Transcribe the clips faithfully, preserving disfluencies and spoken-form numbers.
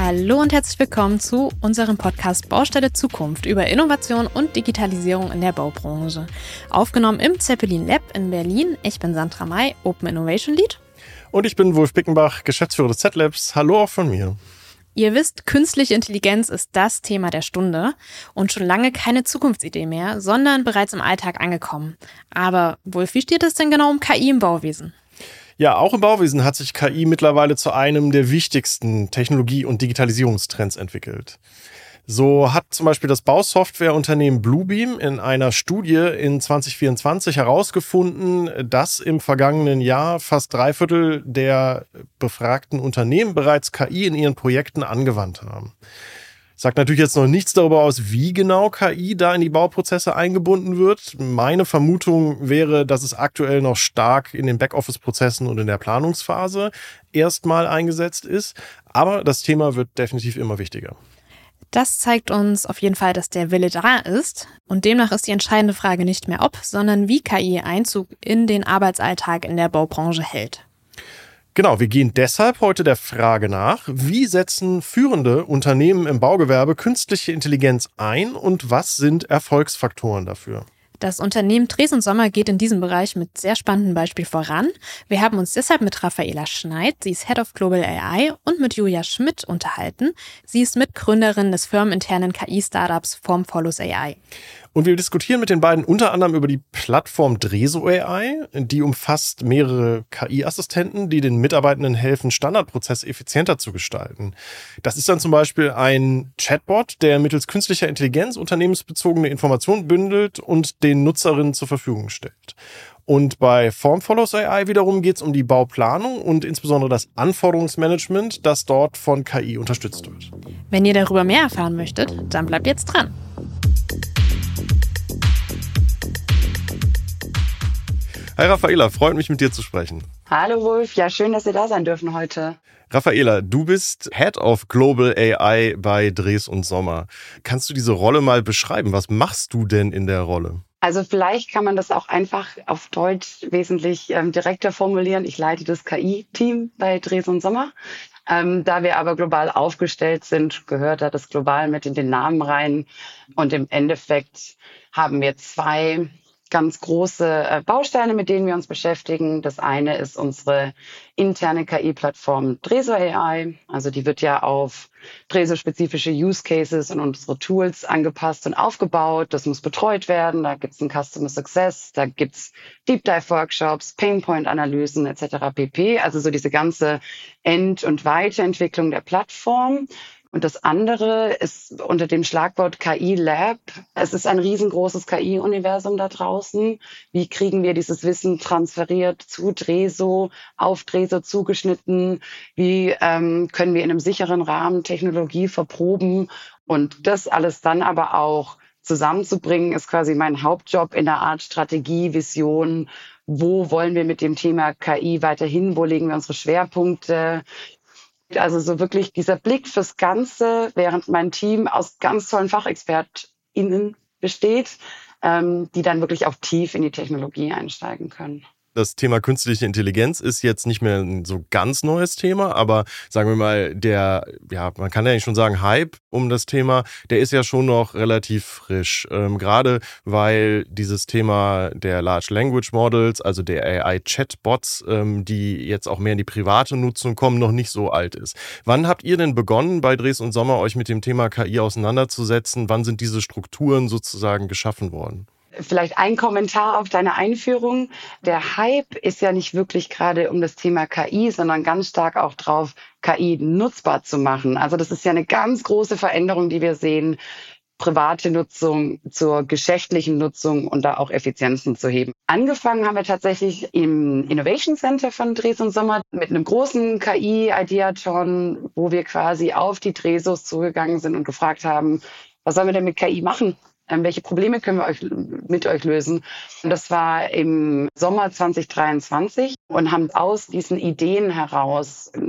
Hallo und herzlich willkommen zu unserem Podcast Baustelle Zukunft über Innovation und Digitalisierung in der Baubranche. Aufgenommen im Zeppelin Lab in Berlin. Ich bin Sandra May, Open Innovation Lead. Und ich bin Wolf Bickenbach, Geschäftsführer des Z-Labs. Hallo auch von mir. Ihr wisst, künstliche Intelligenz ist das Thema der Stunde und schon lange keine Zukunftsidee mehr, sondern bereits im Alltag angekommen. Aber Wolf, wie steht es denn genau um K I im Bauwesen? Ja, auch im Bauwesen hat sich K I mittlerweile zu einem der wichtigsten Technologie- und Digitalisierungstrends entwickelt. So hat zum Beispiel das Bausoftwareunternehmen Bluebeam in einer Studie in zwanzig vierundzwanzig herausgefunden, dass im vergangenen Jahr fast drei Viertel der befragten Unternehmen bereits K I in ihren Projekten angewandt haben. Sagt natürlich jetzt noch nichts darüber aus, wie genau K I da in die Bauprozesse eingebunden wird. Meine Vermutung wäre, dass es aktuell noch stark in den Backoffice-Prozessen und in der Planungsphase erstmal eingesetzt ist. Aber das Thema wird definitiv immer wichtiger. Das zeigt uns auf jeden Fall, dass der Wille da ist. Und demnach ist die entscheidende Frage nicht mehr ob, sondern wie K I Einzug in den Arbeitsalltag in der Baubranche hält. Genau, wir gehen deshalb heute der Frage nach, wie setzen führende Unternehmen im Baugewerbe künstliche Intelligenz ein und was sind Erfolgsfaktoren dafür? Das Unternehmen Dres und Sommer geht in diesem Bereich mit sehr spannendem Beispiel voran. Wir haben uns deshalb mit Raffaela Schneid, sie ist Head of Global A I, und mit Julia Schmidt unterhalten. Sie ist Mitgründerin des firmeninternen K I-Startups Formfollows A I. Und wir diskutieren mit den beiden unter anderem über die Plattform Dreso A I. Die umfasst mehrere K I-Assistenten, die den Mitarbeitenden helfen, Standardprozesse effizienter zu gestalten. Das ist dann zum Beispiel ein Chatbot, der mittels künstlicher Intelligenz unternehmensbezogene Informationen bündelt und den Nutzerinnen zur Verfügung stellt. Und bei Formfollows A I wiederum geht es um die Bauplanung und insbesondere das Anforderungsmanagement, das dort von K I unterstützt wird. Wenn ihr darüber mehr erfahren möchtet, dann bleibt jetzt dran. Hi Raffaela, freut mich mit dir zu sprechen. Hallo Wolf, ja schön, dass wir da sein dürfen heute. Raffaela, du bist Head of Global A I bei Dres und Sommer. Kannst du diese Rolle mal beschreiben? Was machst du denn in der Rolle? Also vielleicht kann man das auch einfach auf Deutsch wesentlich ähm, direkter formulieren. Ich leite das K I-Team bei Dres und Sommer. Ähm, da wir aber global aufgestellt sind, gehört da das Global mit in den Namen rein. Und im Endeffekt haben wir zwei ganz große äh, Bausteine, mit denen wir uns beschäftigen. Das eine ist unsere interne K I-Plattform Dreso A I. Also die wird ja auf Dreso-spezifische Use Cases und unsere Tools angepasst und aufgebaut. Das muss betreut werden. Da gibt es einen Customer Success, da gibt es Deep Dive Workshops, Painpoint-Analysen et cetera pp. Also so diese ganze End- und Weiterentwicklung der Plattform. Und das andere ist unter dem Schlagwort K I-Lab. Es ist ein riesengroßes K I-Universum da draußen. Wie kriegen wir dieses Wissen transferiert zu Dreso, auf Dreso zugeschnitten? Wie ähm, können wir in einem sicheren Rahmen Technologie verproben? Und das alles dann aber auch zusammenzubringen, ist quasi mein Hauptjob in der Art Strategie, Vision. Wo wollen wir mit dem Thema K I weiterhin? Wo legen wir unsere Schwerpunkte? Also so wirklich dieser Blick fürs Ganze, während mein Team aus ganz tollen FachexpertInnen besteht, ähm, die dann wirklich auch tief in die Technologie einsteigen können. Das Thema künstliche Intelligenz ist jetzt nicht mehr ein so ganz neues Thema, aber sagen wir mal, der, ja, man kann ja nicht schon sagen, Hype um das Thema, der ist ja schon noch relativ frisch. Ähm, gerade weil dieses Thema der Large Language Models, also der A I-Chatbots, ähm, die jetzt auch mehr in die private Nutzung kommen, noch nicht so alt ist. Wann habt ihr denn begonnen, bei Dres und Sommer euch mit dem Thema K I auseinanderzusetzen? Wann sind diese Strukturen sozusagen geschaffen worden? Vielleicht ein Kommentar auf deine Einführung. Der Hype ist ja nicht wirklich gerade um das Thema K I, sondern ganz stark auch drauf, K I nutzbar zu machen. Also das ist ja eine ganz große Veränderung, die wir sehen. Private Nutzung zur geschäftlichen Nutzung und da auch Effizienzen zu heben. Angefangen haben wir tatsächlich im Innovation Center von Dres und Sommer mit einem großen K I-Ideathon, wo wir quasi auf die Dresos zugegangen sind und gefragt haben, was sollen wir denn mit K I machen? Welche Probleme können wir euch, mit euch lösen? Und das war im Sommer zwanzig dreiundzwanzig und haben aus diesen Ideen heraus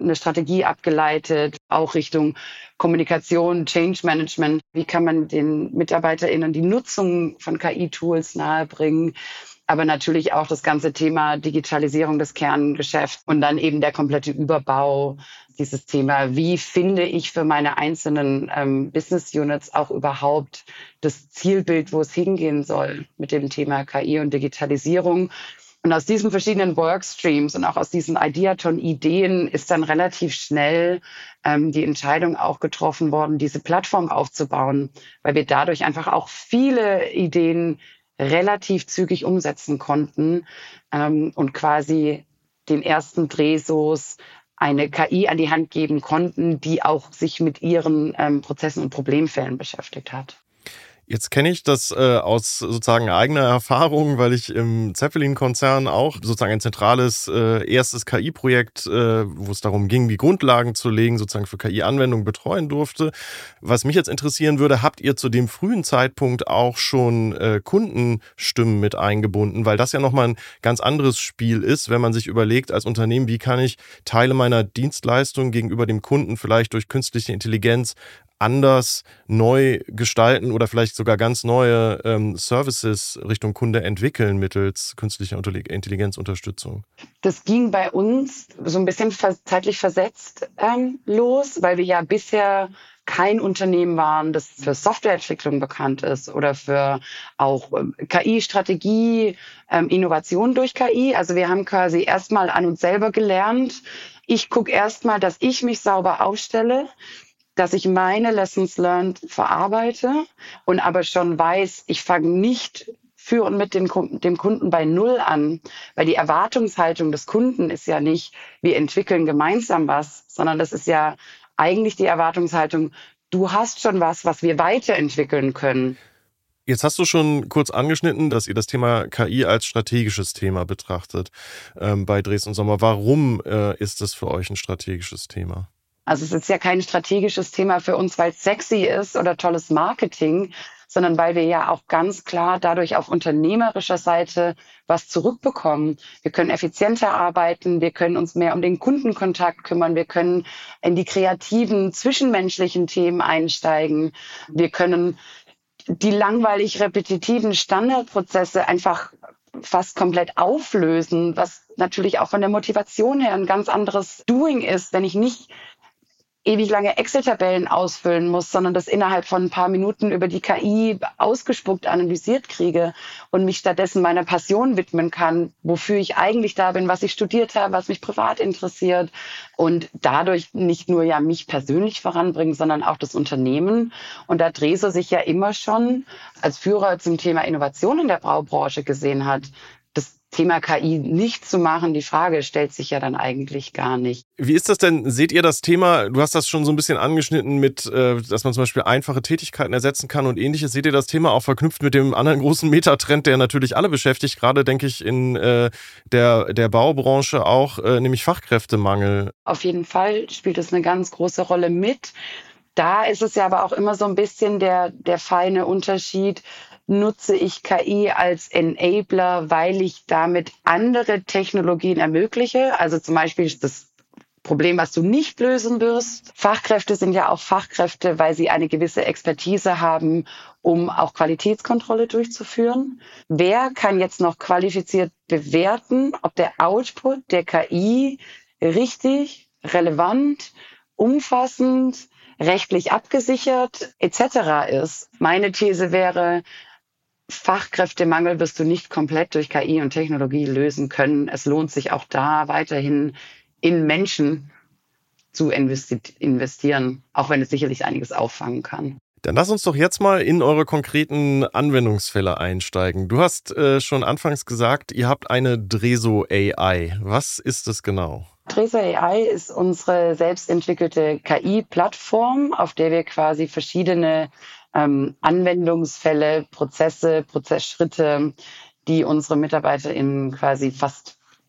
eine Strategie abgeleitet, auch Richtung Kommunikation, Change Management. Wie kann man den MitarbeiterInnen die Nutzung von K I-Tools nahebringen? Aber natürlich auch das ganze Thema Digitalisierung des Kerngeschäfts und dann eben der komplette Überbau, dieses Thema, wie finde ich für meine einzelnen ähm, Business Units auch überhaupt das Zielbild, wo es hingehen soll mit dem Thema K I und Digitalisierung. Und aus diesen verschiedenen Workstreams und auch aus diesen Ideaton-Ideen ist dann relativ schnell ähm, die Entscheidung auch getroffen worden, diese Plattform aufzubauen, weil wir dadurch einfach auch viele Ideen relativ zügig umsetzen konnten ähm, und quasi den ersten Dresos eine K I an die Hand geben konnten, die auch sich mit ihren ähm, Prozessen und Problemfällen beschäftigt hat. Jetzt kenne ich das äh, aus sozusagen eigener Erfahrung, weil ich im Zeppelin-Konzern auch sozusagen ein zentrales äh, erstes K I-Projekt, äh, wo es darum ging, die Grundlagen zu legen, sozusagen für K I-Anwendungen betreuen durfte. Was mich jetzt interessieren würde, habt ihr zu dem frühen Zeitpunkt auch schon äh, Kundenstimmen mit eingebunden? Weil das ja nochmal ein ganz anderes Spiel ist, wenn man sich überlegt als Unternehmen, wie kann ich Teile meiner Dienstleistung gegenüber dem Kunden vielleicht durch künstliche Intelligenz anders neu gestalten oder vielleicht sogar ganz neue ähm, Services Richtung Kunde entwickeln mittels künstlicher Intelligenzunterstützung? Das ging bei uns so ein bisschen zeitlich versetzt ähm, los, weil wir ja bisher kein Unternehmen waren, das für Softwareentwicklung bekannt ist oder für auch ähm, K I-Strategie, ähm, Innovation durch K I. Also wir haben quasi erstmal an uns selber gelernt. Ich gucke erstmal, dass ich mich sauber aufstelle, dass ich meine Lessons learned verarbeite und aber schon weiß, ich fange nicht für und mit dem, dem Kunden bei Null an, weil die Erwartungshaltung des Kunden ist ja nicht, wir entwickeln gemeinsam was, sondern das ist ja eigentlich die Erwartungshaltung, du hast schon was, was wir weiterentwickeln können. Jetzt hast du schon kurz angeschnitten, dass ihr das Thema K I als strategisches Thema betrachtet ähm, bei Dresden Sommer. Warum äh, ist das für euch ein strategisches Thema? Also es ist ja kein strategisches Thema für uns, weil es sexy ist oder tolles Marketing, sondern weil wir ja auch ganz klar dadurch auf unternehmerischer Seite was zurückbekommen. Wir können effizienter arbeiten, wir können uns mehr um den Kundenkontakt kümmern, wir können in die kreativen, zwischenmenschlichen Themen einsteigen, wir können die langweilig repetitiven Standardprozesse einfach fast komplett auflösen, was natürlich auch von der Motivation her ein ganz anderes Doing ist, wenn ich nicht ewig lange Excel-Tabellen ausfüllen muss, sondern das innerhalb von ein paar Minuten über die K I ausgespuckt analysiert kriege und mich stattdessen meiner Passion widmen kann, wofür ich eigentlich da bin, was ich studiert habe, was mich privat interessiert und dadurch nicht nur ja mich persönlich voranbringen, sondern auch das Unternehmen. Und da Dreso sich ja immer schon als Führer zum Thema Innovation in der Braubranche gesehen hat, das Thema K I nicht zu machen, die Frage stellt sich ja dann eigentlich gar nicht. Wie ist das denn? Seht ihr das Thema, du hast das schon so ein bisschen angeschnitten mit, dass man zum Beispiel einfache Tätigkeiten ersetzen kann und ähnliches. Seht ihr das Thema auch verknüpft mit dem anderen großen Metatrend, der natürlich alle beschäftigt, gerade denke ich in äh, der, der Baubranche auch, äh, nämlich Fachkräftemangel? Auf jeden Fall spielt es eine ganz große Rolle mit. Da ist es ja aber auch immer so ein bisschen der, der feine Unterschied. Nutze ich K I als Enabler, weil ich damit andere Technologien ermögliche? Also zum Beispiel das Problem, was du nicht lösen wirst. Fachkräfte sind ja auch Fachkräfte, weil sie eine gewisse Expertise haben, um auch Qualitätskontrolle durchzuführen. Wer kann jetzt noch qualifiziert bewerten, ob der Output der K I richtig, relevant, umfassend, rechtlich abgesichert et cetera ist? Meine These wäre, Fachkräftemangel wirst du nicht komplett durch K I und Technologie lösen können. Es lohnt sich auch da weiterhin in Menschen zu investieren, auch wenn es sicherlich einiges auffangen kann. Dann lass uns doch jetzt mal in eure konkreten Anwendungsfälle einsteigen. Du hast äh, schon anfangs gesagt, ihr habt eine Dreso A I. Was ist es genau? Dreso A I ist unsere selbstentwickelte K I-Plattform, auf der wir quasi verschiedene ähm, Anwendungsfälle, Prozesse, Prozessschritte, die unsere MitarbeiterInnen quasi fast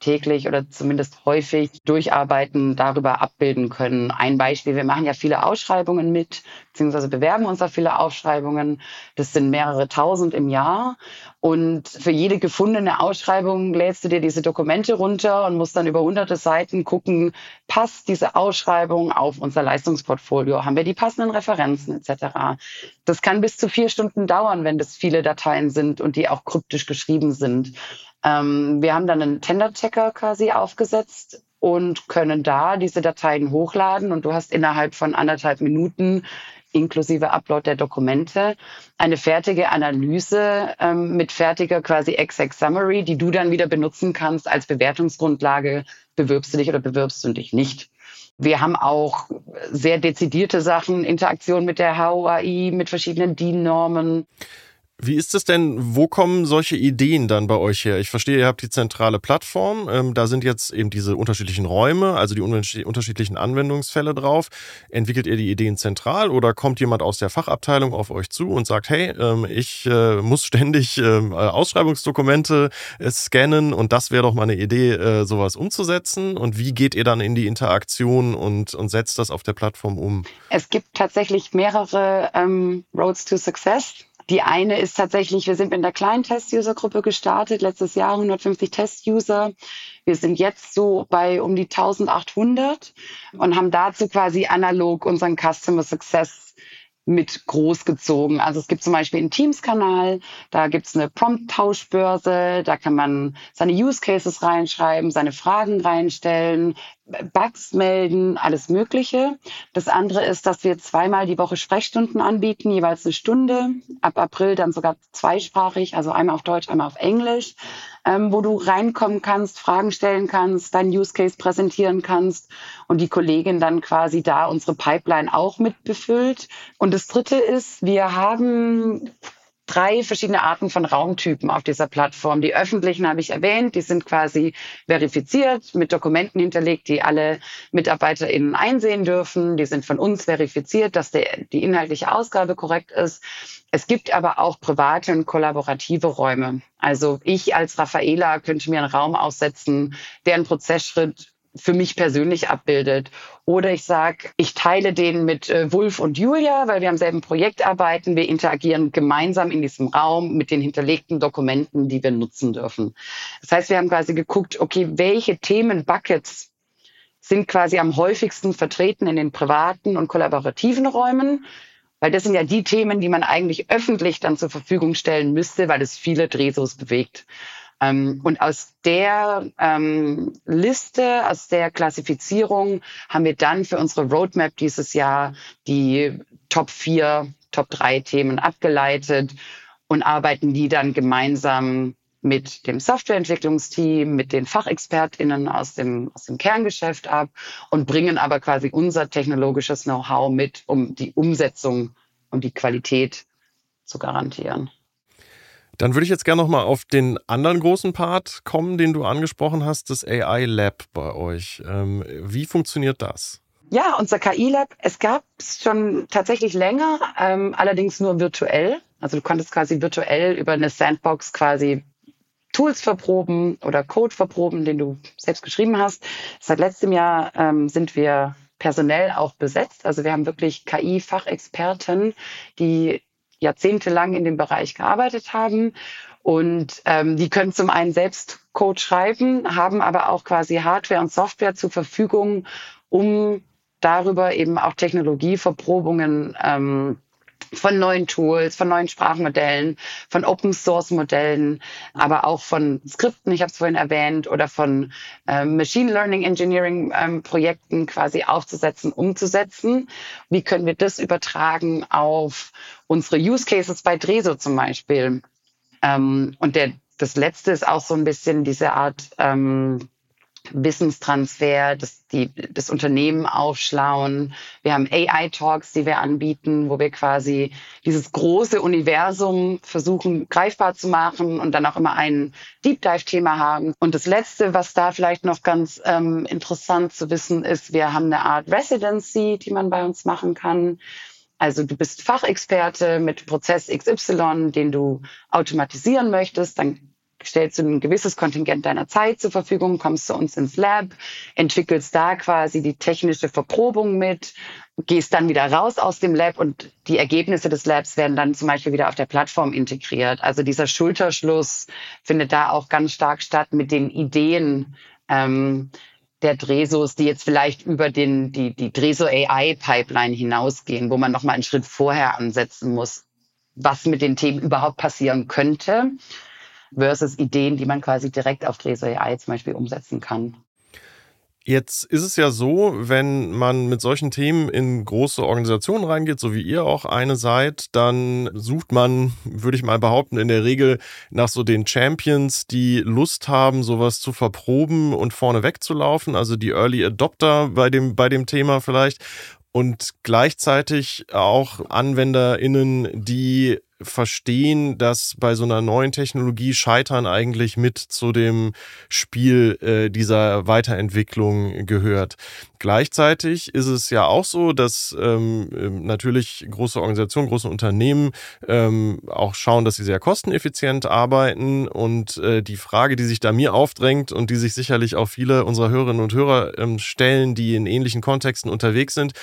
täglich oder zumindest häufig durcharbeiten, darüber abbilden können. Ein Beispiel, wir machen ja viele Ausschreibungen mit, beziehungsweise bewerben uns auf viele Ausschreibungen. Das sind mehrere tausend im Jahr. Und für jede gefundene Ausschreibung lädst du dir diese Dokumente runter und musst dann über hunderte Seiten gucken, passt diese Ausschreibung auf unser Leistungsportfolio? Haben wir die passenden Referenzen et cetera? Das kann bis zu vier Stunden dauern, wenn das viele Dateien sind und die auch kryptisch geschrieben sind. Ähm, wir haben dann einen Tender-Checker quasi aufgesetzt und können da diese Dateien hochladen. Und du hast innerhalb von anderthalb Minuten inklusive Upload der Dokumente eine fertige Analyse ähm, mit fertiger quasi Exact Summary, die du dann wieder benutzen kannst als Bewertungsgrundlage. Bewirbst du dich oder bewirbst du dich nicht? Wir haben auch sehr dezidierte Sachen, Interaktion mit der H O A I, mit verschiedenen D I N-Normen. Wie ist es denn, wo kommen solche Ideen dann bei euch her? Ich verstehe, ihr habt die zentrale Plattform, ähm, da sind jetzt eben diese unterschiedlichen Räume, also die unterschiedlichen Anwendungsfälle drauf. Entwickelt ihr die Ideen zentral oder kommt jemand aus der Fachabteilung auf euch zu und sagt, hey, ähm, ich äh, muss ständig äh, Ausschreibungsdokumente äh, scannen und das wäre doch mal eine Idee, äh, sowas umzusetzen? Und wie geht ihr dann in die Interaktion und, und setzt das auf der Plattform um? Es gibt tatsächlich mehrere ähm, Roads to Success. Die eine ist tatsächlich, wir sind mit einer kleinen Test-User-Gruppe gestartet, letztes Jahr hundertfünfzig Test-User. Wir sind jetzt so bei um die eintausendachthundert und haben dazu quasi analog unseren Customer Success mit großgezogen. Also es gibt zum Beispiel einen Teams-Kanal, da gibt's eine Prompt-Tauschbörse, da kann man seine Use Cases reinschreiben, seine Fragen reinstellen, Bugs melden, alles Mögliche. Das andere ist, dass wir zweimal die Woche Sprechstunden anbieten, jeweils eine Stunde. Ab April dann sogar zweisprachig, also einmal auf Deutsch, einmal auf Englisch, ähm, wo du reinkommen kannst, Fragen stellen kannst, deinen Use Case präsentieren kannst und die Kollegin dann quasi da unsere Pipeline auch mit befüllt. Und das Dritte ist, wir haben drei verschiedene Arten von Raumtypen auf dieser Plattform. Die öffentlichen habe ich erwähnt, die sind quasi verifiziert, mit Dokumenten hinterlegt, die alle MitarbeiterInnen einsehen dürfen. Die sind von uns verifiziert, dass der, die inhaltliche Ausgabe korrekt ist. Es gibt aber auch private und kollaborative Räume. Also ich als Raffaela könnte mir einen Raum aussetzen, der einen Prozessschritt für mich persönlich abbildet. Oder ich sage, ich teile den mit äh, Wulf und Julia, weil wir am selben Projekt arbeiten. Wir interagieren gemeinsam in diesem Raum mit den hinterlegten Dokumenten, die wir nutzen dürfen. Das heißt, wir haben quasi geguckt, okay, welche Themenbuckets sind quasi am häufigsten vertreten in den privaten und kollaborativen Räumen? Weil das sind ja die Themen, die man eigentlich öffentlich dann zur Verfügung stellen müsste, weil es viele Dresos bewegt. Und aus der ähm, Liste, aus der Klassifizierung haben wir dann für unsere Roadmap dieses Jahr die Top vier, Top drei Themen abgeleitet und arbeiten die dann gemeinsam mit dem Softwareentwicklungsteam, mit den FachexpertInnen aus dem, aus dem Kerngeschäft ab und bringen aber quasi unser technologisches Know-how mit, um die Umsetzung und die Qualität zu garantieren. Dann würde ich jetzt gerne noch mal auf den anderen großen Part kommen, den du angesprochen hast, das A I Lab bei euch. Ähm, wie funktioniert das? Ja, unser K I-Lab, es gab es schon tatsächlich länger, ähm, allerdings nur virtuell. Also du konntest quasi virtuell über eine Sandbox quasi Tools verproben oder Code verproben, den du selbst geschrieben hast. Seit letztem Jahr ähm, sind wir personell auch besetzt. Also wir haben wirklich K I-Fachexperten, die jahrzehntelang in dem Bereich gearbeitet haben und ähm, die können zum einen selbst Code schreiben, haben aber auch quasi Hardware und Software zur Verfügung, um darüber eben auch Technologieverprobungen ähm, von neuen Tools, von neuen Sprachmodellen, von Open-Source-Modellen, aber auch von Skripten, ich habe es vorhin erwähnt, oder von ähm, Machine Learning Engineering ähm, Projekten quasi aufzusetzen, umzusetzen. Wie können wir das übertragen auf unsere Use Cases bei Dreso zum Beispiel? Ähm, und der, das Letzte ist auch so ein bisschen diese Art ähm, Wissenstransfer, das, die, das Unternehmen aufschlauen. Wir haben A I-Talks, die wir anbieten, wo wir quasi dieses große Universum versuchen greifbar zu machen und dann auch immer ein Deep-Dive-Thema haben. Und das Letzte, was da vielleicht noch ganz ähm, interessant zu wissen ist, wir haben eine Art Residency, die man bei uns machen kann. Also du bist Fachexperte mit Prozess X Y, den du automatisieren möchtest, dann stellst du ein gewisses Kontingent deiner Zeit zur Verfügung, kommst zu uns ins Lab, entwickelst da quasi die technische Verprobung mit, gehst dann wieder raus aus dem Lab und die Ergebnisse des Labs werden dann zum Beispiel wieder auf der Plattform integriert. Also dieser Schulterschluss findet da auch ganz stark statt mit den Ideen ähm, der Dresos, die jetzt vielleicht über den, die, die Dreso A I-Pipeline hinausgehen, wo man nochmal einen Schritt vorher ansetzen muss, was mit den Themen überhaupt passieren könnte, versus Ideen, die man quasi direkt auf Dreso A I zum Beispiel umsetzen kann. Jetzt ist es ja so, wenn man mit solchen Themen in große Organisationen reingeht, so wie ihr auch eine seid, dann sucht man, würde ich mal behaupten, in der Regel nach so den Champions, die Lust haben, sowas zu verproben und vorne wegzulaufen, also die Early Adopter bei dem, bei dem Thema vielleicht. Und gleichzeitig auch AnwenderInnen, die verstehen, dass bei so einer neuen Technologie Scheitern eigentlich mit zu dem Spiel äh, dieser Weiterentwicklung gehört. Gleichzeitig ist es ja auch so, dass ähm, natürlich große Organisationen, große Unternehmen ähm, auch schauen, dass sie sehr kosteneffizient arbeiten. Und äh, die Frage, die sich da mir aufdrängt und die sich sicherlich auch viele unserer Hörerinnen und Hörer ähm, stellen, die in ähnlichen Kontexten unterwegs sind,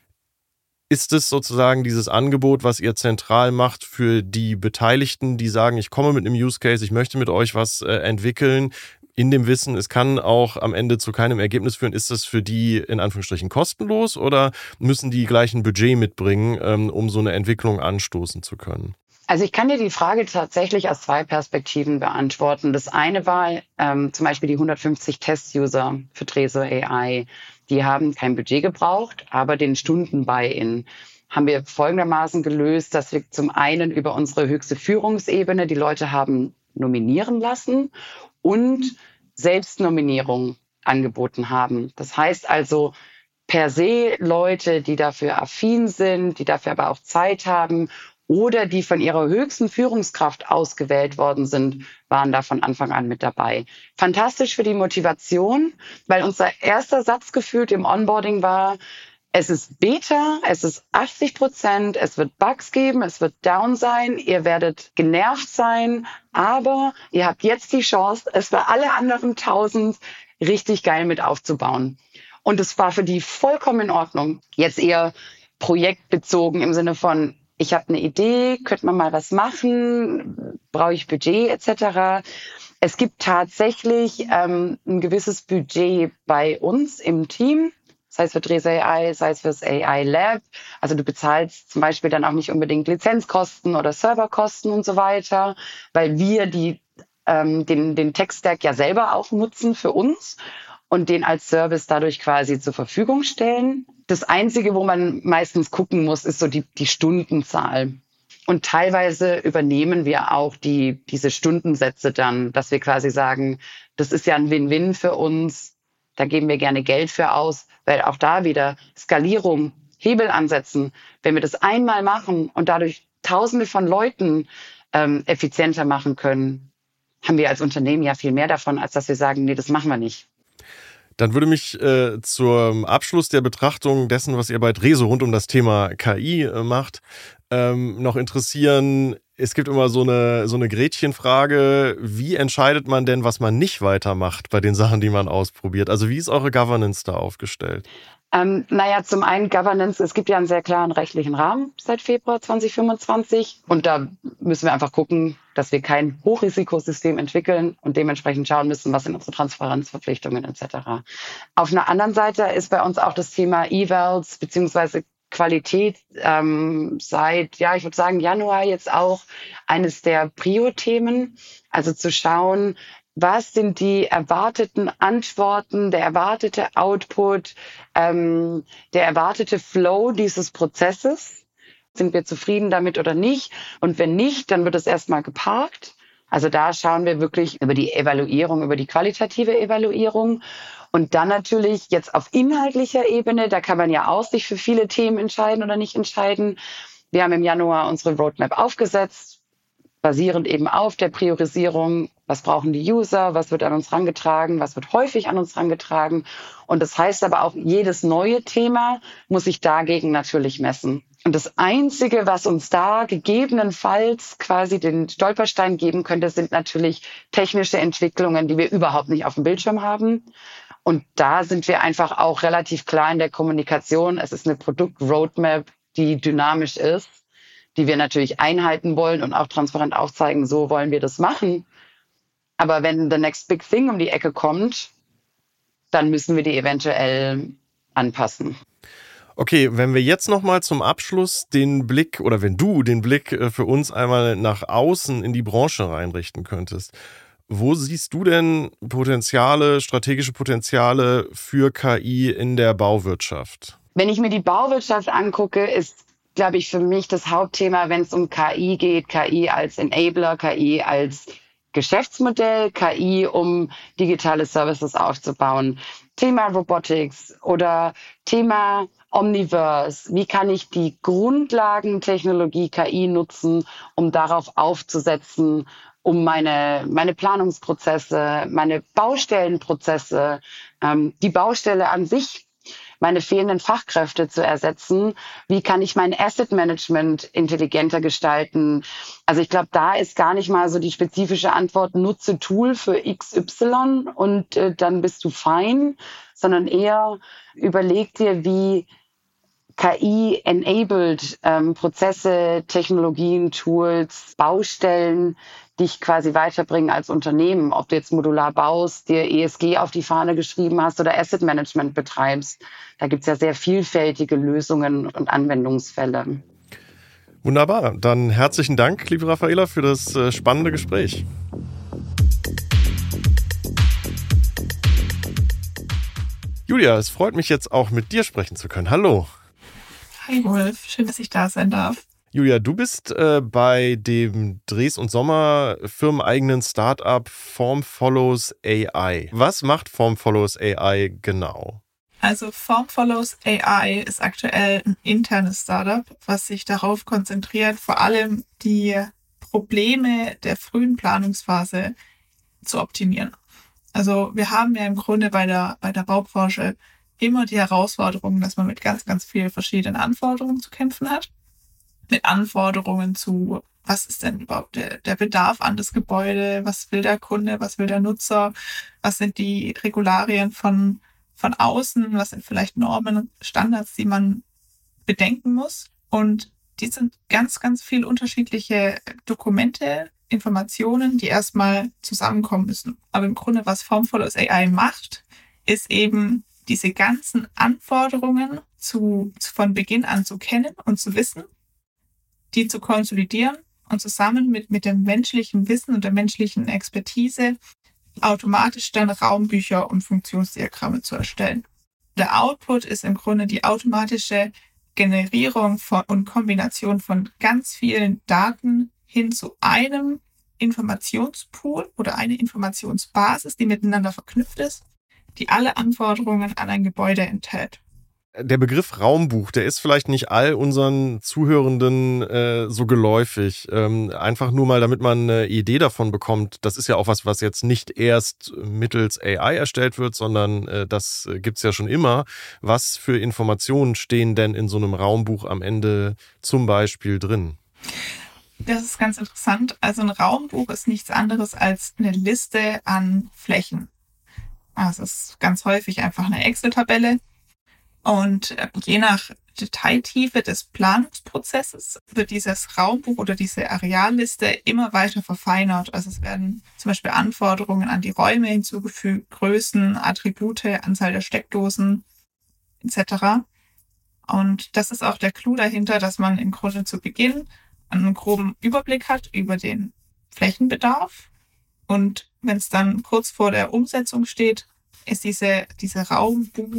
ist es sozusagen dieses Angebot, was ihr zentral macht für die Beteiligten, die sagen, ich komme mit einem Use Case, ich möchte mit euch was äh, entwickeln, in dem Wissen, es kann auch am Ende zu keinem Ergebnis führen. Ist das für die in Anführungsstrichen kostenlos oder müssen die gleich ein Budget mitbringen, ähm, um so eine Entwicklung anstoßen zu können? Also ich kann dir die Frage tatsächlich aus zwei Perspektiven beantworten. Das eine war ähm, zum Beispiel die hundertfünfzig Test-User für Dreso A I. Die haben kein Budget gebraucht, aber den Stunden-Buy-in haben wir folgendermaßen gelöst, dass wir zum einen über unsere höchste Führungsebene die Leute haben nominieren lassen und Selbstnominierung angeboten haben. Das heißt also per se Leute, die dafür affin sind, die dafür aber auch Zeit haben oder die von ihrer höchsten Führungskraft ausgewählt worden sind, waren da von Anfang an mit dabei. Fantastisch für die Motivation, weil unser erster Satz gefühlt im Onboarding war, es ist Beta, es ist achtzig Prozent, es wird Bugs geben, es wird down sein, ihr werdet genervt sein, aber ihr habt jetzt die Chance, es für alle anderen tausend richtig geil mit aufzubauen. Und es war für die vollkommen in Ordnung. Jetzt eher projektbezogen im Sinne von, ich habe eine Idee, könnte man mal was machen, brauche ich Budget et cetera. Es gibt tatsächlich ähm, ein gewisses Budget bei uns im Team, sei es für Dreso A I, sei es fürs A I Lab. Also du bezahlst zum Beispiel dann auch nicht unbedingt Lizenzkosten oder Serverkosten und so weiter, weil wir die ähm, den, den Tech-Stack ja selber auch nutzen für uns und den als Service dadurch quasi zur Verfügung stellen. Das Einzige, wo man meistens gucken muss, ist so die, die Stundenzahl. Und teilweise übernehmen wir auch die, diese Stundensätze dann, dass wir quasi sagen, das ist ja ein Win-Win für uns, da geben wir gerne Geld für aus, weil auch da wieder Skalierung, Hebel ansetzen. Wenn wir das einmal machen und dadurch Tausende von Leuten ähm, effizienter machen können, haben wir als Unternehmen ja viel mehr davon, als dass wir sagen, nee, das machen wir nicht. Dann würde mich äh, zum Abschluss der Betrachtung dessen, was ihr bei Dreso rund um das Thema K I äh, macht, ähm, noch interessieren. Es gibt immer so eine, so eine Gretchenfrage. Wie entscheidet man denn, was man nicht weitermacht bei den Sachen, die man ausprobiert? Also wie ist eure Governance da aufgestellt? Ähm, naja, zum einen Governance, es gibt ja einen sehr klaren rechtlichen Rahmen seit Februar zwanzig fünfundzwanzig und da müssen wir einfach gucken, dass wir kein Hochrisikosystem entwickeln und dementsprechend schauen müssen, was sind unsere Transparenzverpflichtungen et cetera. Auf einer anderen Seite ist bei uns auch das Thema Evals beziehungsweise Qualität ähm, seit, ja, ich würde sagen Januar jetzt auch eines der Prio-Themen, also zu schauen, was sind die erwarteten Antworten, der erwartete Output, ähm, der erwartete Flow dieses Prozesses? Sind wir zufrieden damit oder nicht? Und wenn nicht, dann wird es erstmal geparkt. Also da schauen wir wirklich über die Evaluierung, über die qualitative Evaluierung. Und dann natürlich jetzt auf inhaltlicher Ebene, da kann man ja auch sich für viele Themen entscheiden oder nicht entscheiden. Wir haben im Januar unsere Roadmap aufgesetzt, basierend eben auf der Priorisierung Was brauchen die User? Was wird an uns herangetragen? Was wird häufig an uns herangetragen? Und das heißt aber auch, jedes neue Thema muss sich dagegen natürlich messen. Und das Einzige, was uns da gegebenenfalls quasi den Stolperstein geben könnte, sind natürlich technische Entwicklungen, die wir überhaupt nicht auf dem Bildschirm haben. Und da sind wir einfach auch relativ klar in der Kommunikation. Es ist eine Produkt-Roadmap, die dynamisch ist, die wir natürlich einhalten wollen und auch transparent aufzeigen, so wollen wir das machen. Aber wenn the next big thing um die Ecke kommt, dann müssen wir die eventuell anpassen. Okay, wenn wir jetzt nochmal zum Abschluss den Blick, oder wenn du den Blick für uns einmal nach außen in die Branche reinrichten könntest, wo siehst du denn Potenziale, strategische Potenziale für K I in der Bauwirtschaft? Wenn ich mir die Bauwirtschaft angucke, ist, glaube ich, für mich das Hauptthema, wenn es um K I geht, K I als Enabler, K I als Geschäftsmodell, K I, um digitale Services aufzubauen. Thema Robotics oder Thema Omniverse. Wie kann ich die Grundlagentechnologie K I nutzen, um darauf aufzusetzen, um meine, meine Planungsprozesse, meine Baustellenprozesse, ähm, die Baustelle an sich, meine fehlenden Fachkräfte zu ersetzen? Wie kann ich mein Asset Management intelligenter gestalten? Also ich glaube, da ist gar nicht mal so die spezifische Antwort, nutze Tool für X Y und äh, dann bist du fein, sondern eher überleg dir, wie K I-enabled ähm, Prozesse, Technologien, Tools, Baustellen dich quasi weiterbringen als Unternehmen. Ob du jetzt modular baust, dir E S G auf die Fahne geschrieben hast oder Asset Management betreibst. Da gibt's ja sehr vielfältige Lösungen und Anwendungsfälle. Wunderbar. Dann herzlichen Dank, liebe Raffaela, für das äh, spannende Gespräch. Julia, es freut mich jetzt auch mit dir sprechen zu können. Hallo. Hi Wolf, schön, dass ich da sein darf. Julia, du bist äh, bei dem Dres und Sommer firmeneigenen Startup Formfollows A I. Was macht Formfollows A I genau? Also Formfollows A I ist aktuell ein internes Startup, was sich darauf konzentriert, vor allem die Probleme der frühen Planungsphase zu optimieren. Also wir haben ja im Grunde bei der, bei der Baubranche immer die Herausforderung, dass man mit ganz, ganz vielen verschiedenen Anforderungen zu kämpfen hat. Mit Anforderungen zu, was ist denn überhaupt der, der Bedarf an das Gebäude, was will der Kunde, was will der Nutzer, was sind die Regularien von, von außen, was sind vielleicht Normen, Standards, die man bedenken muss. Und die sind ganz, ganz viel unterschiedliche Dokumente, Informationen, die erstmal zusammenkommen müssen. Aber im Grunde, was Formfollows A I macht, ist eben diese ganzen Anforderungen zu, von Beginn an zu kennen und zu wissen, die zu konsolidieren und zusammen mit, mit dem menschlichen Wissen und der menschlichen Expertise automatisch dann Raumbücher und Funktionsdiagramme zu erstellen. Der Output ist im Grunde die automatische Generierung von, und Kombination von ganz vielen Daten hin zu einem Informationspool oder eine Informationsbasis, die miteinander verknüpft ist, die alle Anforderungen an ein Gebäude enthält. Der Begriff Raumbuch, der ist vielleicht nicht all unseren Zuhörenden äh, so geläufig. Ähm, einfach nur mal, damit man eine Idee davon bekommt. Das ist ja auch was, was jetzt nicht erst mittels A I erstellt wird, sondern äh, das gibt's ja schon immer. Was für Informationen stehen denn in so einem Raumbuch am Ende zum Beispiel drin? Das ist ganz interessant. Also ein Raumbuch ist nichts anderes als eine Liste an Flächen. Also es ist ganz häufig einfach eine Excel-Tabelle. Und je nach Detailtiefe des Planungsprozesses wird dieses Raumbuch oder diese Arealliste immer weiter verfeinert. Also es werden zum Beispiel Anforderungen an die Räume hinzugefügt, Größen, Attribute, Anzahl der Steckdosen et cetera. Und das ist auch der Clou dahinter, dass man im Grunde zu Beginn einen groben Überblick hat über den Flächenbedarf. Und wenn es dann kurz vor der Umsetzung steht, ist diese, diese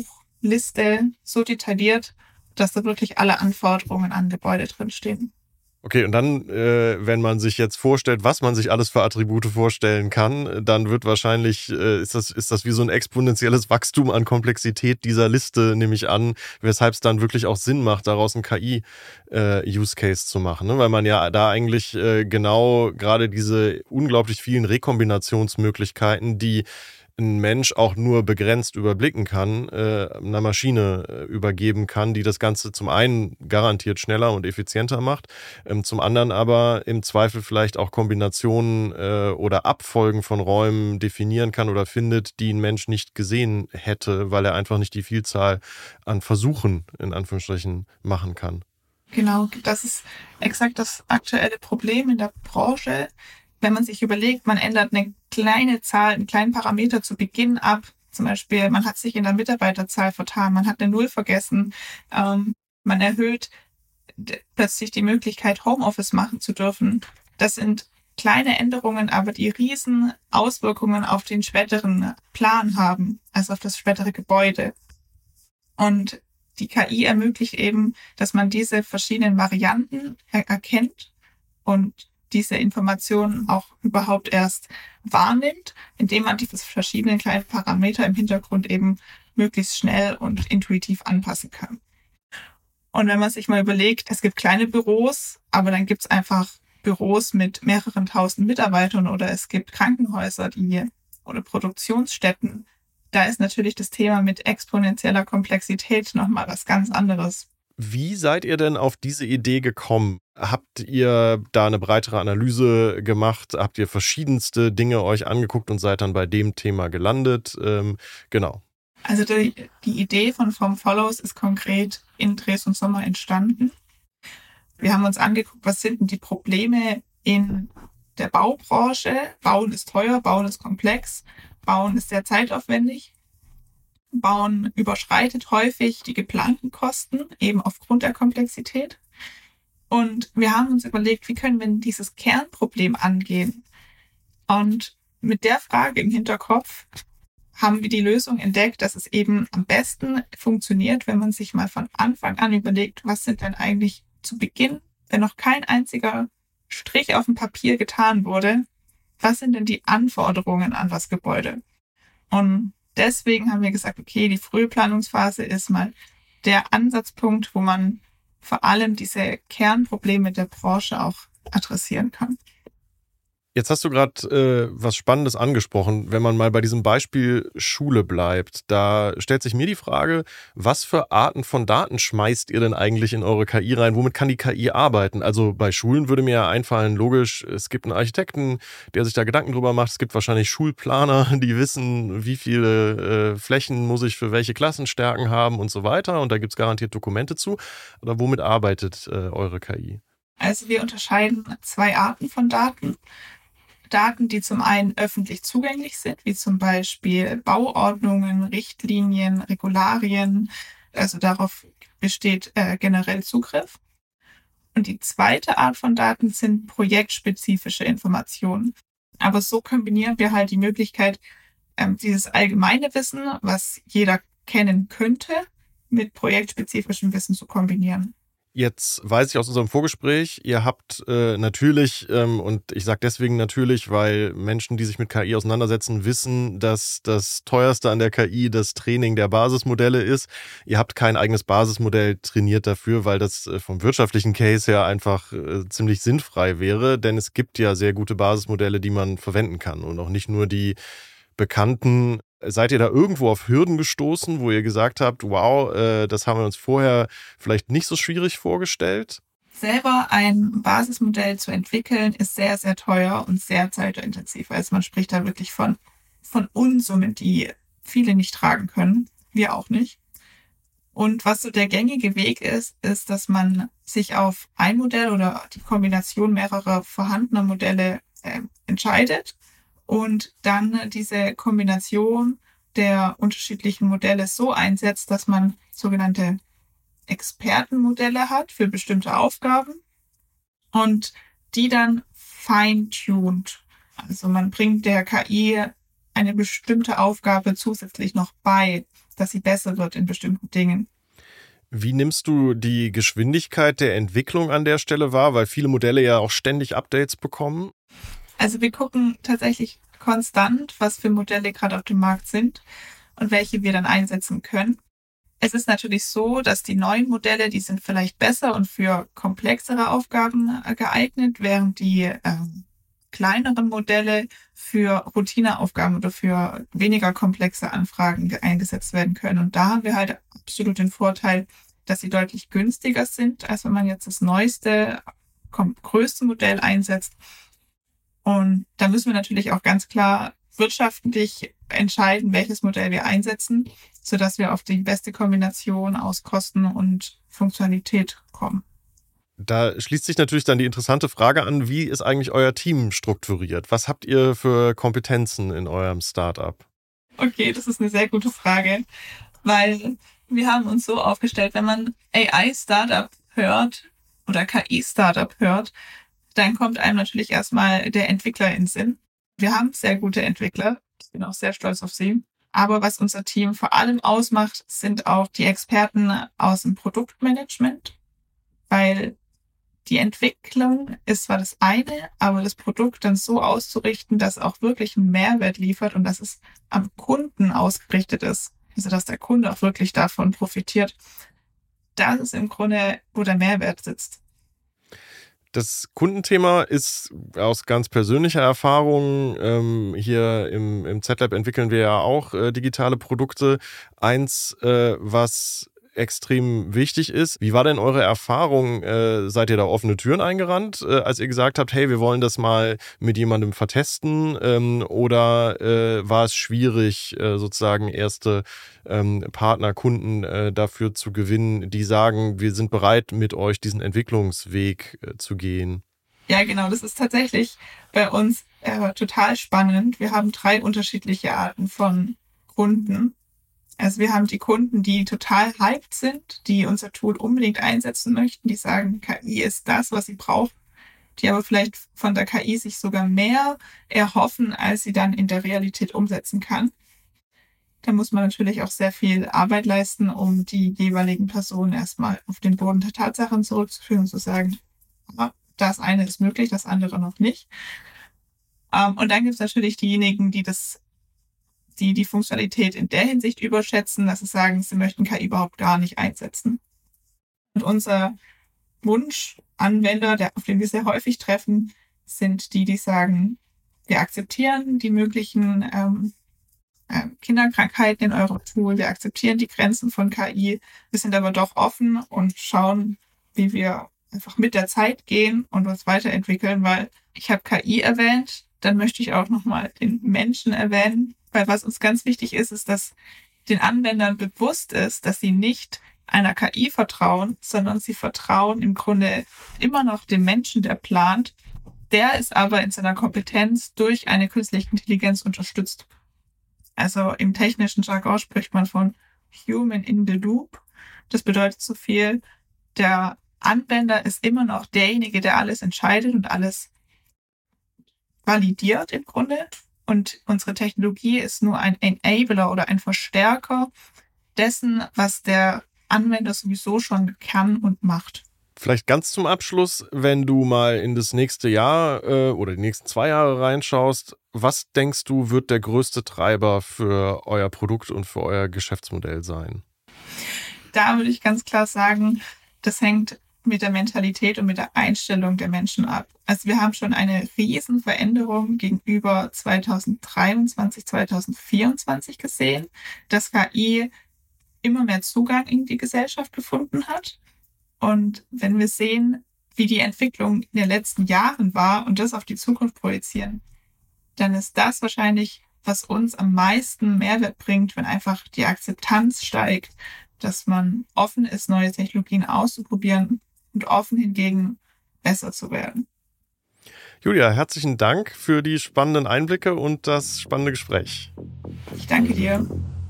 Raumbuchliste so detailliert, dass da wirklich alle Anforderungen an Gebäude drinstehen. Okay, und dann, äh, wenn man sich jetzt vorstellt, was man sich alles für Attribute vorstellen kann, dann wird wahrscheinlich, äh, ist das, ist das wie so ein exponentielles Wachstum an Komplexität dieser Liste, nehme ich an, weshalb es dann wirklich auch Sinn macht, daraus einen K I-Use-Case zu machen. Ne? Weil man ja da eigentlich äh, genau gerade diese unglaublich vielen Rekombinationsmöglichkeiten, die ein Mensch auch nur begrenzt überblicken kann, äh, einer Maschine äh, übergeben kann, die das Ganze zum einen garantiert schneller und effizienter macht, ähm, zum anderen aber im Zweifel vielleicht auch Kombinationen äh, oder Abfolgen von Räumen definieren kann oder findet, die ein Mensch nicht gesehen hätte, weil er einfach nicht die Vielzahl an Versuchen in Anführungsstrichen machen kann. Genau, das ist exakt das aktuelle Problem in der Branche. Wenn man sich überlegt, man ändert eine kleine Zahl, einen kleinen Parameter zu Beginn ab, zum Beispiel, man hat sich in der Mitarbeiterzahl vertan, man hat eine Null vergessen, ähm, man erhöht d- plötzlich die Möglichkeit, Homeoffice machen zu dürfen. Das sind kleine Änderungen, aber die riesen Auswirkungen auf den späteren Plan haben, also auf das spätere Gebäude. Und die K I ermöglicht eben, dass man diese verschiedenen Varianten er- erkennt und diese Informationen auch überhaupt erst wahrnimmt, indem man diese verschiedenen kleinen Parameter im Hintergrund eben möglichst schnell und intuitiv anpassen kann. Und wenn man sich mal überlegt, es gibt kleine Büros, aber dann gibt es einfach Büros mit mehreren tausend Mitarbeitern oder es gibt Krankenhäuser, die oder Produktionsstätten, da ist natürlich das Thema mit exponentieller Komplexität nochmal was ganz anderes. Wie seid ihr denn auf diese Idee gekommen? Habt ihr da eine breitere Analyse gemacht? Habt ihr verschiedenste Dinge euch angeguckt und seid dann bei dem Thema gelandet? Ähm, genau. Also die, die Idee von From Follows ist konkret in Dresden Sommer entstanden. Wir haben uns angeguckt, was sind denn die Probleme in der Baubranche? Bauen ist teuer, Bauen ist komplex, Bauen ist sehr zeitaufwendig. Bauen überschreitet häufig die geplanten Kosten, eben aufgrund der Komplexität. Und wir haben uns überlegt, wie können wir dieses Kernproblem angehen? Und mit der Frage im Hinterkopf haben wir die Lösung entdeckt, dass es eben am besten funktioniert, wenn man sich mal von Anfang an überlegt, was sind denn eigentlich zu Beginn, wenn noch kein einziger Strich auf dem Papier getan wurde, was sind denn die Anforderungen an das Gebäude? Und deswegen haben wir gesagt, okay, die Frühplanungsphase ist mal der Ansatzpunkt, wo man vor allem diese Kernprobleme der Branche auch adressieren kann. Jetzt hast du gerade äh, was Spannendes angesprochen. Wenn man mal bei diesem Beispiel Schule bleibt, da stellt sich mir die Frage, was für Arten von Daten schmeißt ihr denn eigentlich in eure K I rein? Womit kann die K I arbeiten? Also bei Schulen würde mir ja einfallen, logisch, es gibt einen Architekten, der sich da Gedanken drüber macht. Es gibt wahrscheinlich Schulplaner, die wissen, wie viele äh, Flächen muss ich für welche Klassenstärken haben und so weiter. Und da gibt es garantiert Dokumente zu. Oder womit arbeitet äh, eure K I? Also wir unterscheiden zwei Arten von Daten. Daten, die zum einen öffentlich zugänglich sind, wie zum Beispiel Bauordnungen, Richtlinien, Regularien. Also darauf besteht äh, generell Zugriff. Und die zweite Art von Daten sind projektspezifische Informationen. Aber so kombinieren wir halt die Möglichkeit, ähm, dieses allgemeine Wissen, was jeder kennen könnte, mit projektspezifischem Wissen zu kombinieren. Jetzt weiß ich aus unserem Vorgespräch, ihr habt äh, natürlich, ähm, und ich sage deswegen natürlich, weil Menschen, die sich mit K I auseinandersetzen, wissen, dass das teuerste an der K I das Training der Basismodelle ist. Ihr habt kein eigenes Basismodell trainiert dafür, weil das äh, vom wirtschaftlichen Case her einfach äh, ziemlich sinnfrei wäre, denn es gibt ja sehr gute Basismodelle, die man verwenden kann und auch nicht nur die bekannten. Seid ihr da irgendwo auf Hürden gestoßen, wo ihr gesagt habt, wow, äh, das haben wir uns vorher vielleicht nicht so schwierig vorgestellt? Selber ein Basismodell zu entwickeln, ist sehr, sehr teuer und sehr zeitintensiv. Also man spricht da wirklich von, von Unsummen, die viele nicht tragen können. Wir auch nicht. Und was so der gängige Weg ist, ist, dass man sich auf ein Modell oder die Kombination mehrerer vorhandener Modelle äh, entscheidet. Und dann diese Kombination der unterschiedlichen Modelle so einsetzt, dass man sogenannte Expertenmodelle hat für bestimmte Aufgaben und die dann fine-tuned. Also man bringt der K I eine bestimmte Aufgabe zusätzlich noch bei, dass sie besser wird in bestimmten Dingen. Wie nimmst du die Geschwindigkeit der Entwicklung an der Stelle wahr? Weil viele Modelle ja auch ständig Updates bekommen. Also wir gucken tatsächlich konstant, was für Modelle gerade auf dem Markt sind und welche wir dann einsetzen können. Es ist natürlich so, dass die neuen Modelle, die sind vielleicht besser und für komplexere Aufgaben geeignet, während die ähm, kleineren Modelle für Routineaufgaben oder für weniger komplexe Anfragen eingesetzt werden können. Und da haben wir halt absolut den Vorteil, dass sie deutlich günstiger sind, als wenn man jetzt das neueste, größte Modell einsetzt. Und da müssen wir natürlich auch ganz klar wirtschaftlich entscheiden, welches Modell wir einsetzen, sodass wir auf die beste Kombination aus Kosten und Funktionalität kommen. Da schließt sich natürlich dann die interessante Frage an, wie ist eigentlich euer Team strukturiert? Was habt ihr für Kompetenzen in eurem Startup? Okay, das ist eine sehr gute Frage, weil wir haben uns so aufgestellt, wenn man A I-Startup hört oder K I-Startup hört, dann kommt einem natürlich erstmal der Entwickler in den Sinn. Wir haben sehr gute Entwickler, ich bin auch sehr stolz auf sie. Aber was unser Team vor allem ausmacht, sind auch die Experten aus dem Produktmanagement, weil die Entwicklung ist zwar das eine, aber das Produkt dann so auszurichten, dass es auch wirklich einen Mehrwert liefert und dass es am Kunden ausgerichtet ist, also dass der Kunde auch wirklich davon profitiert, das ist im Grunde, wo der Mehrwert sitzt. Das Kundenthema ist aus ganz persönlicher Erfahrung, ähm, hier im, im Z-Lab entwickeln wir ja auch äh, digitale Produkte, eins, äh, was extrem wichtig ist. Wie war denn eure Erfahrung? Äh, seid ihr da offene Türen eingerannt, äh, als ihr gesagt habt, hey, wir wollen das mal mit jemandem vertesten? Ähm, oder äh, war es schwierig, äh, sozusagen erste ähm, Partner, Kunden äh, dafür zu gewinnen, die sagen, wir sind bereit, mit euch diesen Entwicklungsweg äh, zu gehen? Ja, genau. Das ist tatsächlich bei uns äh, total spannend. Wir haben drei unterschiedliche Arten von Kunden. Also wir haben die Kunden, die total hyped sind, die unser Tool unbedingt einsetzen möchten, die sagen, K I ist das, was sie brauchen, die aber vielleicht von der K I sich sogar mehr erhoffen, als sie dann in der Realität umsetzen kann. Da muss man natürlich auch sehr viel Arbeit leisten, um die jeweiligen Personen erstmal auf den Boden der Tatsachen zurückzuführen und zu sagen, ja, das eine ist möglich, das andere noch nicht. Und dann gibt es natürlich diejenigen, die das die die Funktionalität in der Hinsicht überschätzen, dass sie sagen, sie möchten K I überhaupt gar nicht einsetzen. Und unser Wunschanwender, der, auf den wir sehr häufig treffen, sind die, die sagen, wir akzeptieren die möglichen ähm, äh, Kinderkrankheiten in eurem Tool, wir akzeptieren die Grenzen von K I, wir sind aber doch offen und schauen, wie wir einfach mit der Zeit gehen und uns weiterentwickeln, weil ich habe K I erwähnt, dann möchte ich auch nochmal den Menschen erwähnen, weil was uns ganz wichtig ist, ist, dass den Anwendern bewusst ist, dass sie nicht einer K I vertrauen, sondern sie vertrauen im Grunde immer noch dem Menschen, der plant. Der ist aber in seiner Kompetenz durch eine künstliche Intelligenz unterstützt. Also im technischen Jargon spricht man von Human in the Loop. Das bedeutet so viel, der Anwender ist immer noch derjenige, der alles entscheidet und alles validiert im Grunde. Und unsere Technologie ist nur ein Enabler oder ein Verstärker dessen, was der Anwender sowieso schon kann und macht. Vielleicht ganz zum Abschluss, wenn du mal in das nächste Jahr äh, oder die nächsten zwei Jahre reinschaust, was denkst du, wird der größte Treiber für euer Produkt und für euer Geschäftsmodell sein? Da würde ich ganz klar sagen, das hängt mit der Mentalität und mit der Einstellung der Menschen ab. Also wir haben schon eine riesen Veränderung gegenüber zweitausenddreiundzwanzig, zweitausendvierundzwanzig gesehen, dass K I immer mehr Zugang in die Gesellschaft gefunden hat. Und wenn wir sehen, wie die Entwicklung in den letzten Jahren war und das auf die Zukunft projizieren, dann ist das wahrscheinlich, was uns am meisten Mehrwert bringt, wenn einfach die Akzeptanz steigt, dass man offen ist, neue Technologien auszuprobieren und offen hingegen besser zu werden. Julia, herzlichen Dank für die spannenden Einblicke und das spannende Gespräch. Ich danke dir.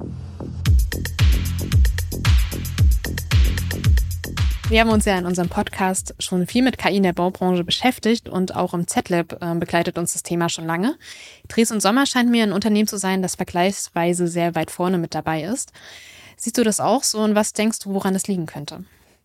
Wir haben uns ja in unserem Podcast schon viel mit K I in der Baubranche beschäftigt und auch im Z-Lab äh, begleitet uns das Thema schon lange. Dres und Sommer scheint mir ein Unternehmen zu sein, das vergleichsweise sehr weit vorne mit dabei ist. Siehst du das auch so und was denkst du, woran es liegen könnte?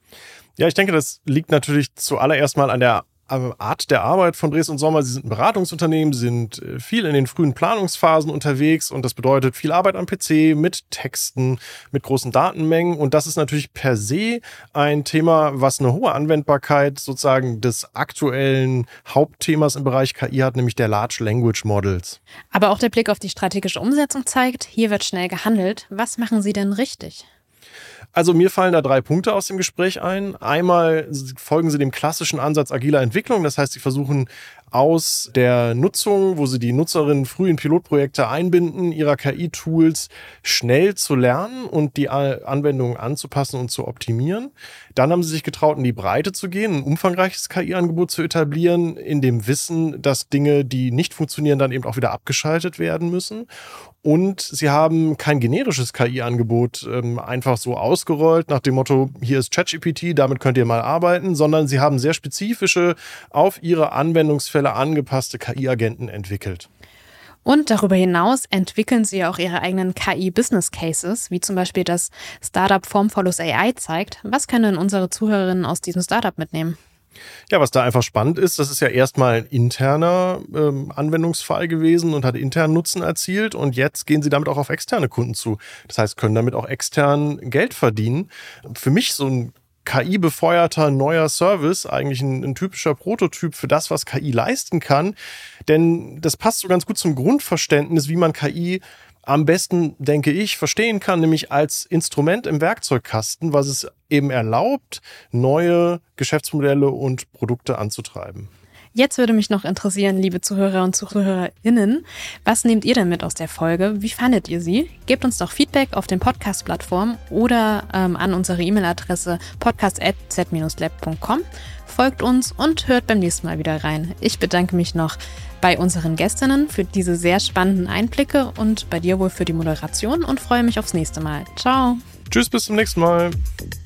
Ja, ich denke, das liegt natürlich zuallererst mal an der Art der Arbeit von Drees und Sommer. Sie sind ein Beratungsunternehmen, sind viel in den frühen Planungsphasen unterwegs und das bedeutet viel Arbeit am P C mit Texten, mit großen Datenmengen und das ist natürlich per se ein Thema, was eine hohe Anwendbarkeit sozusagen des aktuellen Hauptthemas im Bereich K I hat, nämlich der Large Language Models. Aber auch der Blick auf die strategische Umsetzung zeigt, hier wird schnell gehandelt. Was machen Sie denn richtig? Also mir fallen da drei Punkte aus dem Gespräch ein. Einmal folgen sie dem klassischen Ansatz agiler Entwicklung. Das heißt, sie versuchen aus der Nutzung, wo sie die Nutzerinnen früh in Pilotprojekte einbinden, ihrer K I-Tools schnell zu lernen und die Anwendungen anzupassen und zu optimieren. Dann haben sie sich getraut, in die Breite zu gehen, ein umfangreiches K I-Angebot zu etablieren, in dem Wissen, dass Dinge, die nicht funktionieren, dann eben auch wieder abgeschaltet werden müssen. Und sie haben kein generisches K I-Angebot ähm, einfach so ausgerollt nach dem Motto, hier ist ChatGPT, damit könnt ihr mal arbeiten, sondern sie haben sehr spezifische, auf ihre Anwendungsfälle angepasste K I-Agenten entwickelt. Und darüber hinaus entwickeln sie auch ihre eigenen K I-Business Cases, wie zum Beispiel das Startup Form Follows A I zeigt. Was können unsere Zuhörerinnen aus diesem Startup mitnehmen? Ja, was da einfach spannend ist, das ist ja erstmal ein interner ähm, Anwendungsfall gewesen und hat internen Nutzen erzielt und jetzt gehen sie damit auch auf externe Kunden zu. Das heißt, können damit auch extern Geld verdienen. Für mich so ein K I-befeuerter neuer Service, eigentlich ein, ein typischer Prototyp für das, was K I leisten kann. Denn das passt so ganz gut zum Grundverständnis, wie man K I am besten, denke ich, verstehen kann, nämlich als Instrument im Werkzeugkasten, was es eben erlaubt, neue Geschäftsmodelle und Produkte anzutreiben. Jetzt würde mich noch interessieren, liebe Zuhörer und ZuhörerInnen, was nehmt ihr denn mit aus der Folge? Wie fandet ihr sie? Gebt uns doch Feedback auf den Podcast-Plattformen oder ähm, an unsere E-Mail-Adresse podcast at z dash lab punkt com. Folgt uns und hört beim nächsten Mal wieder rein. Ich bedanke mich noch bei unseren Gästinnen für diese sehr spannenden Einblicke und bei dir wohl für die Moderation und freue mich aufs nächste Mal. Ciao. Tschüss, bis zum nächsten Mal.